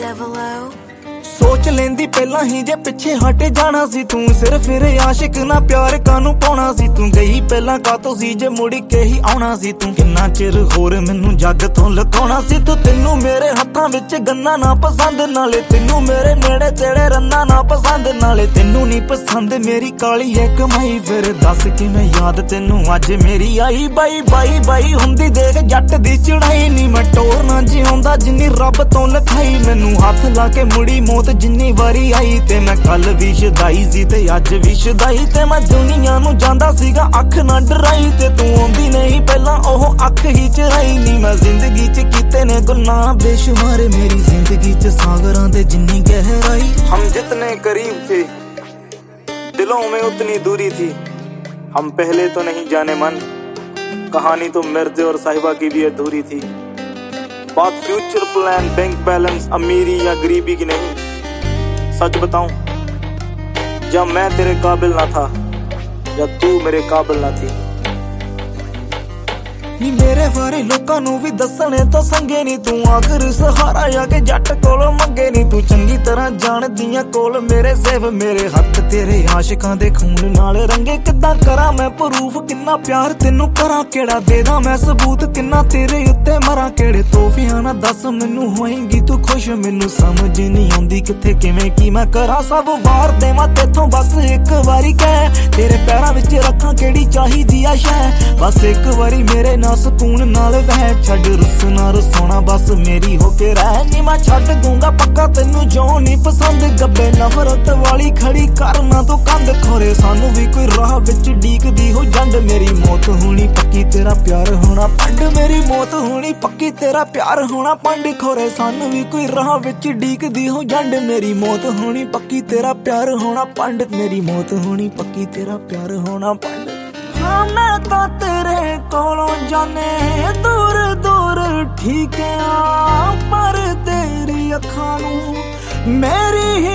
सोच लेंदी पहला ही जे पिछे हटे जाना सी तू सिर्फ फिर आशिक ना प्यार कानू पाउणा सी तू गई पहला कातो सी जे मुड़ के ही आउणा सी तू किन्ना चिर होर मैनू जग तो लुकाउणा सी तू तेनू मेरे हत्थां विच गन्ना ना पसंद नाले तेनू मेरे नेड़े तेड़े रन्ना ना पसंद नाले तेनू नहीं पसंद मेरी काली है कमाई फिर दस किवें याद तेनू अज मेरी आई बाई बाई बाई हुंदी देख जट दी चढ़ाई नी मैं टोर ना जिउंदा जिन्नी रब तो लिखाई मैनू हथ ला के मुड़ी मौत जिन्नी वारी आई ते मैं कल भी शदाई सी ते अज भी शदाई ते मैं दुनिया नू जांदा सीगा अख ना डराई ते तू आंदी नहीं पहला ओह अख ही चराई नी मैं जिंदगी च कीते ने गुनाह बेशुमार मेरी जिंदगी च सागरां दे जिन्नी गहराई हम जितने करीब थे दिलों में उतनी दूरी थी हम पहले तो नहीं जाने मन कहानी तो मिर्जे और साहिबा की भी अधूरी थी बात फ्यूचर प्लान बैंक बैलेंस अमीरी या गरीबी की नहीं सच बताऊं जब मैं तेरे काबिल ना था या तू मेरे काबिल ना थी नी मेरे बारे लोकां नू भी दसणे तो संगे नी तू आखिर सहारा जाके जट कोलों मंगे नी तू चंगी तरह जान दियां कोल मेरे सेव मेरे हथ तेरे आशिकां दे खून नाल रंगे किद्दां करा मैं प्रूफ किन्ना प्यार तेनू करा केड़ा देदा मैं सबूत किन्ना तेरे उत्ते मरा केड़े तोहफियां ना दस मैनू होएंगी तू खुश मैनू समझ नहीं आउंदी किथे किवें की मैं करा सब वार देवां तेथों बस एक वारी कह तेरे पैरां विच रखां केड़ी चाहिदी आ शै बस एक वारी मेरे सुकून नाल वह छड़ रुसना रुसोना बस मेरी होके रह नी मैं छड़ दूंगा पक्का तेनू जो नहीं पसंद गब्बे नफरत वाली खड़ी करना तो कंध खोरे सानू भी कोई राह विच डीकदी हो जंड मेरी मौत होनी पक्की तेरा प्यार होना पंड मेरी मौत होनी पक्की तेरा प्यार होना पंड खोरे सानू भी कोई राह विच डीकदी हो जंड मेरी मौत होनी पक्की तेरा प्यार होना पंड मेरी मौत होनी पक्की तेरा प्यार होना पंड हाँ मैं तो तेरे कोलों जाने दूर दूर ठीक है पर तेरी अखां नू मेरी